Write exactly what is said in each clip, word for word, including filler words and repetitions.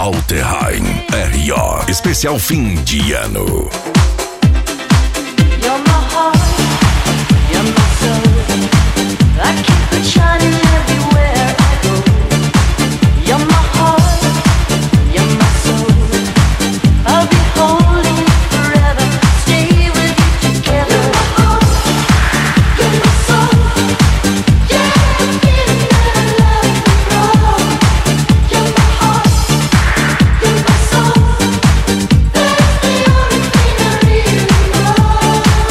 Alterheim R O, especial fim de ano. You're my heart, you're my soul. I keep it shining everywhere I go. You're my heart, you're my soul. I'll be holding you forever, stay with you together. You're my heart, you're my soul. Yeah, I'm feeling that I love you wrong. You're my heart, you're my soul. That's the only thing I really know.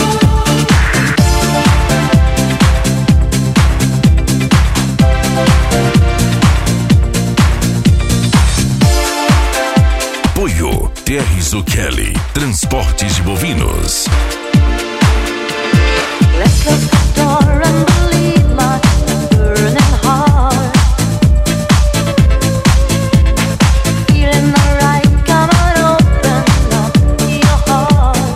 Apoio T R Zucchelli, transportes de bovinos. Let's close the door and believe my burning heart. Feeling alright, come on, open up your heart.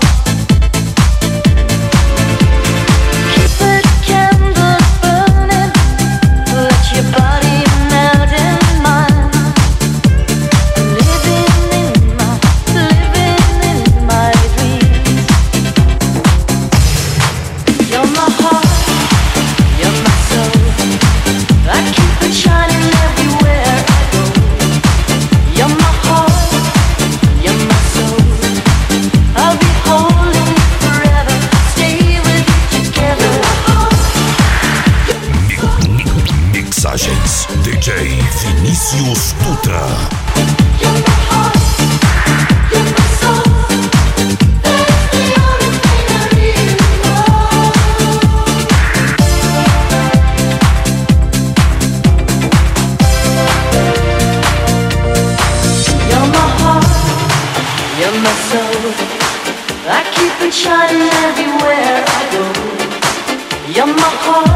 Keep the candles burning, let your body melt in mine. Living in my, living in my dreams. You're my heart, you're my soul. I keep it shining everywhere I go. You're my heart, you're my soul. I'll be holding you forever, stay with you together. Mixagens D J Vinícius Dutra. You're my heart, you're my soul. That's the only thing I really know. You're my heart, you're my soul. I keep it shining everywhere I go. You're my heart.